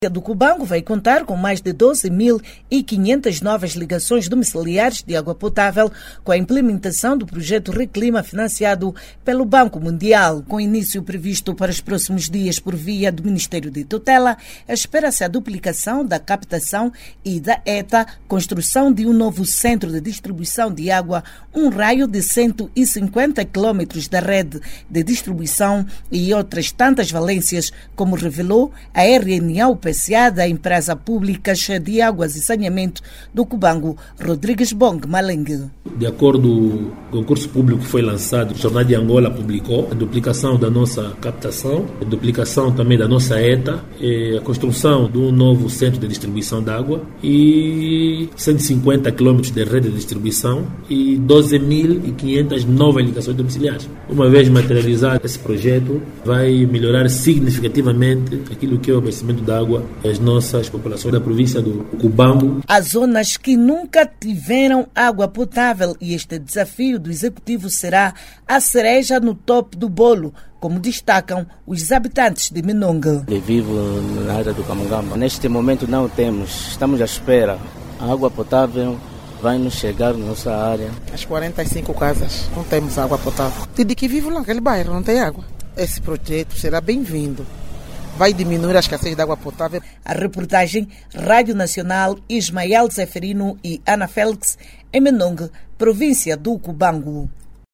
A do Cubango vai contar com mais de 12.500 novas ligações domiciliares de água potável com a implementação do projeto Reclima financiado pelo Banco Mundial. Com início previsto para os próximos dias por via do Ministério de Tutela, espera-se a duplicação da captação e da ETA, construção de um novo centro de distribuição de água, um raio de 150 quilômetros da rede de distribuição e outras tantas valências, como revelou a RNA-UPCA da Empresa Pública de Águas e Saneamento do Cubango, Rodrigues Bong Malengue. De acordo com o concurso público que foi lançado, o Jornal de Angola publicou a duplicação da nossa captação, a duplicação também da nossa ETA, a construção de um novo centro de distribuição de água e 150 km de rede de distribuição e 12.500 novas ligações domiciliares. Uma vez materializado esse projeto, vai melhorar significativamente aquilo que é o abastecimento de água às nossas populações da província do Cubango. Há zonas que nunca tiveram água potável e este desafio do Executivo será a cereja no topo do bolo, como destacam os habitantes de Minonga. Eu vivo na área do Camungamba. Neste momento não temos, estamos à espera. A água potável vai nos chegar na nossa área. As 45 casas não temos água potável. Desde que vivo naquele bairro não tem água. Esse projeto será bem-vindo. Vai diminuir a escassez de água potável. A reportagem Rádio Nacional, Ismael Zeferino e Ana Félix, em Minonga, província do Cubango.